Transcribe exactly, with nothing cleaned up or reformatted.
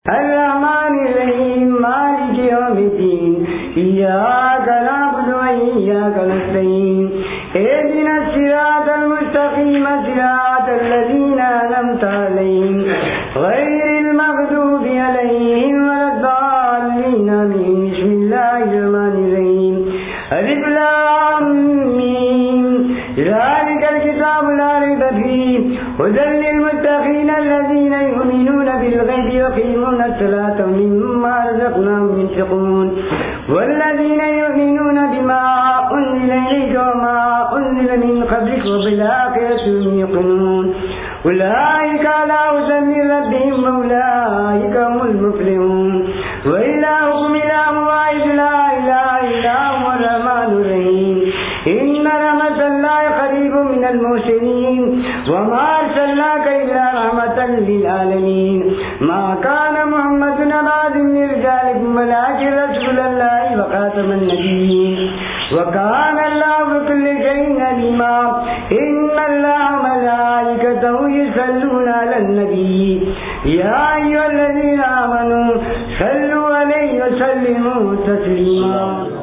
الرحمن الرحيم مالك يوم الدين إياك نعبد وإياك نستعين اهدنا الصراط المستقيم صراط الذين أنعمت عليهم غير المغضوب عليهم ولا الضالين آمين. بسم الله الرحمن الرحيم ألف لام ميم ذلك الكتاب لا ريب فيه هدى للمتقين الذين يؤمنون بالغيب ويقيمون الصلاة ومما رزقناهم ينفقون والذين يؤمنون بما أنزل إليك وما أنزل من قبلك وبالآخرة هم يوقنون أولئك على هدى من ربهم وأولئك هم المفلحون. وإلهكم إله واحد لا إله إلا هو الرحمن الرحيم إن رحمة الله قريب من المحسنين وما أرسلناك إلا رحمة للعالمين. ما كان محمد أبا من رجالكم ولكن رسول الله وخاتم النبيين وكان الله بكل شيء عليما. إن الله وملائكته يصلون على النبي يا أيها الذين آمنوا صلوا عليه وسلموا تسليما.